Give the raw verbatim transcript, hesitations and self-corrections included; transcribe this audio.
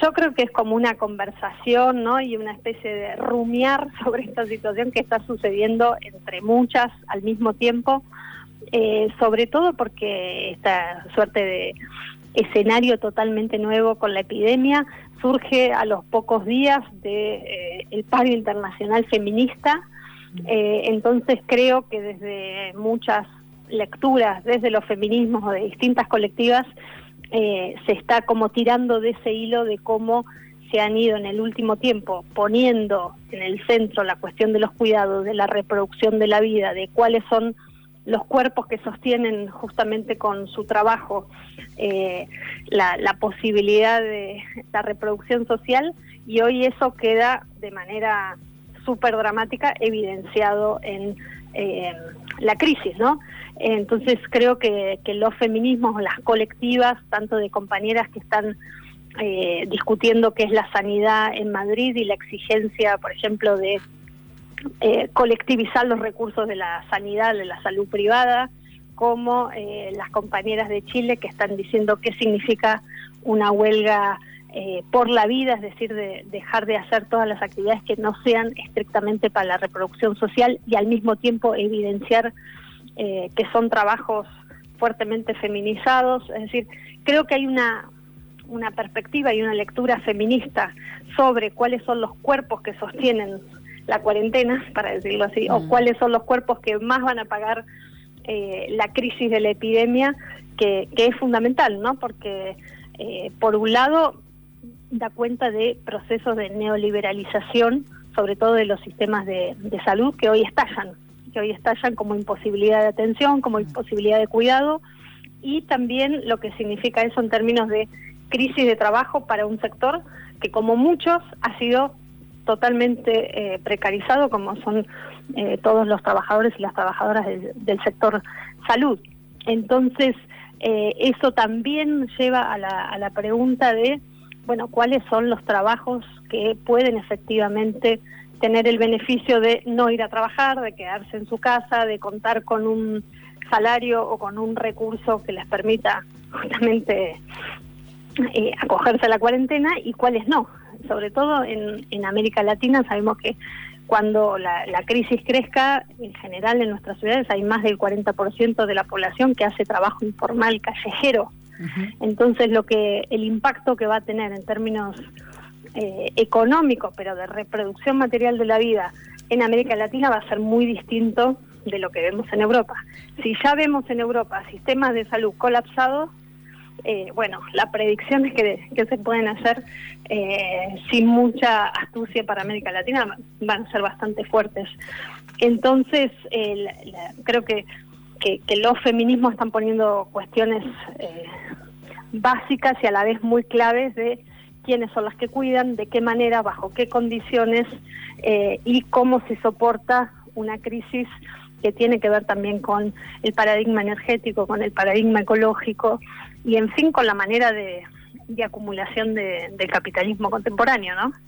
yo creo que es como una conversación, ¿no? Y una especie de rumiar sobre esta situación que está sucediendo entre muchas al mismo tiempo, eh, sobre todo porque esta suerte de escenario totalmente nuevo con la epidemia surge a los pocos días de eh, el paro internacional feminista. Eh, entonces creo que desde muchas lecturas, desde los feminismos o de distintas colectivas, eh, se está como tirando de ese hilo de cómo se han ido en el último tiempo poniendo en el centro la cuestión de los cuidados, de la reproducción de la vida, de cuáles son los cuerpos que sostienen justamente con su trabajo eh, la, la posibilidad de la reproducción social, y hoy eso queda de manera súper dramática evidenciado en eh, la crisis, ¿no? Entonces creo que, que los feminismos, las colectivas, tanto de compañeras que están eh, discutiendo qué es la sanidad en Madrid y la exigencia, por ejemplo, de Eh, colectivizar los recursos de la sanidad, de la salud privada, como eh, las compañeras de Chile que están diciendo qué significa una huelga eh, por la vida, es decir, de dejar de hacer todas las actividades que no sean estrictamente para la reproducción social, y al mismo tiempo evidenciar eh, que son trabajos fuertemente feminizados. Es decir, creo que hay una, una perspectiva y una lectura feminista sobre cuáles son los cuerpos que sostienen la cuarentena, para decirlo así, mm. o cuáles son los cuerpos que más van a pagar eh, la crisis de la epidemia, que, que es fundamental, ¿no? Porque eh, por un lado da cuenta de procesos de neoliberalización, sobre todo de los sistemas de, de salud que hoy estallan, que hoy estallan como imposibilidad de atención, como imposibilidad de cuidado, y también lo que significa eso en términos de crisis de trabajo para un sector que, como muchos, ha sido totalmente eh, precarizado, como son eh, todos los trabajadores y las trabajadoras del, del sector salud. Entonces, eh, eso también lleva a la, a la pregunta de, bueno, ¿cuáles son los trabajos que pueden efectivamente tener el beneficio de no ir a trabajar, de quedarse en su casa, de contar con un salario o con un recurso que les permita justamente eh, acogerse a la cuarentena, y cuáles no? Sobre todo en, en América Latina sabemos que cuando la, la crisis crezca, en general en nuestras ciudades hay más del cuarenta por ciento de la población que hace trabajo informal callejero. Uh-huh. Entonces lo que el impacto que va a tener en términos eh, económicos, pero de reproducción material de la vida en América Latina, va a ser muy distinto de lo que vemos en Europa. Si ya vemos en Europa sistemas de salud colapsados, Eh, bueno, las predicciones que, que se pueden hacer eh, sin mucha astucia para América Latina van a ser bastante fuertes. Entonces, eh, la, la, creo que, que, que los feminismos están poniendo cuestiones eh, básicas y a la vez muy claves de quiénes son las que cuidan, de qué manera, bajo qué condiciones eh, y cómo se soporta una crisis que tiene que ver también con el paradigma energético, con el paradigma ecológico y, en fin, con la manera de, de acumulación de, del capitalismo contemporáneo, ¿no?